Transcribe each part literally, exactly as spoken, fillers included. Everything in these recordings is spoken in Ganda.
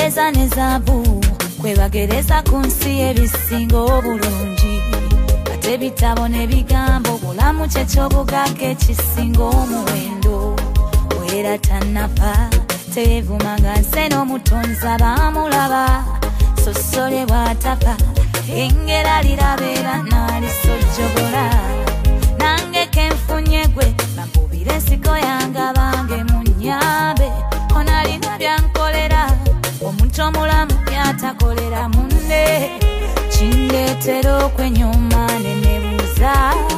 feza ne zaabu kwebagereza ku nsi ebisinga obulungi ate ebitabo n'ebigambo bulamu kye ky'obugagga ekisinga omuwendo wera tannafa tevuma nga nse n'omutonzi abamulaba sosole bw'atafa engera lirabeera naalisojjogola nange kenfunye gwe bambubira ensiko yange abange munnyambe onalina byankolera omuntu omulamu byatakolera munne kindeetera okwenyuma ne nebuuza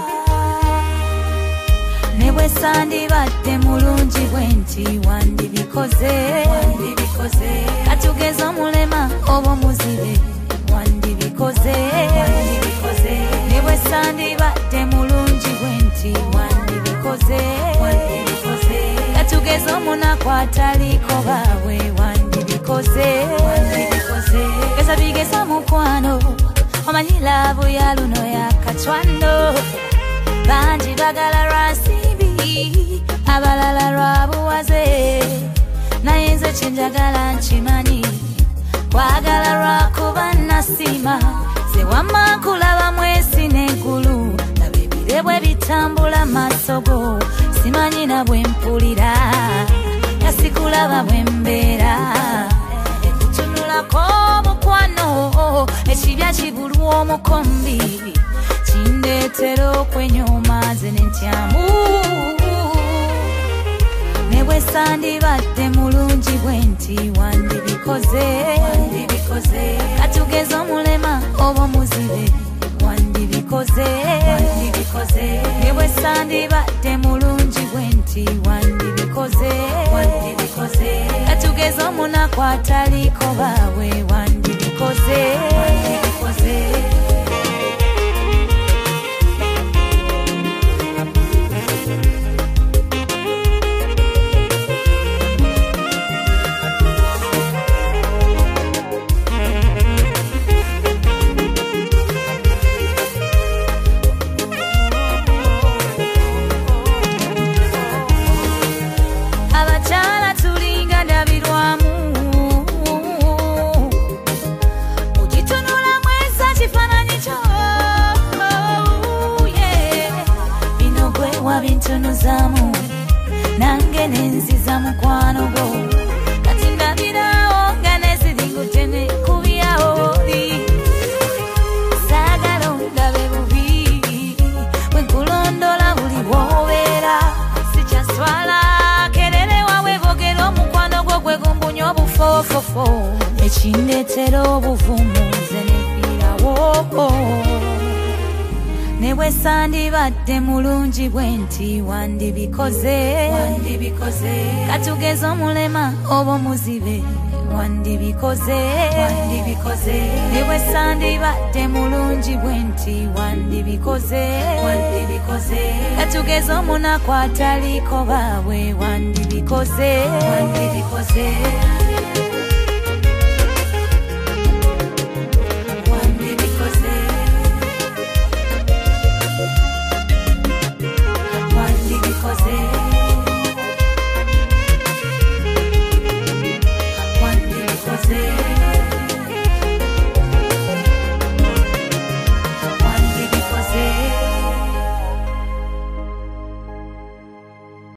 ne bwe sandibadde mulungi bwe nti wandibikoze katugeza omulema oba omuzibe wandibikoze ne bwe sandibadde mulungi bwe nti wandibikoze katugeza omunaku ataliko baabwe wandibikoze geza bigeza mukwano omanyi laavu ya luno yakacwano bangi bagala lwansimbi abalala lwabuwaze naye nze kyenjagala nkimanyi kwagala lwakuba nasima ze wamma nkulaba mwesi n'eggulu laba ebire bwe bitambula maaso go simanyi na bwe mpulira yasikulaba bwe mbeera ekutunulako omukwano ekibya kibulwa omukombi kindeetera okwenyuma ze n'entyamu ne bwe sandibadde mulungi bwe nti wandibikoze katugeza omulema oba omuzibe wandibikoze ne bwe sandibadde mulungi bwe nti wandibikoze katugeza omunaku ataliko baabwe wandibikoze bintunuzamu nange nenziza mukwano gwo kati ndabirawo nga nezirigute nekubyawo oli saagala ondabe bubi bwe nkulondola buli bw'obeera sikyaswala kerere wawe bogera omukwano gwo gwe gumbunya obufoofofo ekindeetera obuvumu nze nefiirawo ne bwe sandibadde mulungi bwe nti wandibikoze katugeza omulema oba omuzibe wandibikoze ne bwe sandibadde mulungi bwe nti wandibikoze katugeza omunaku ataliko baabwe wandibikoze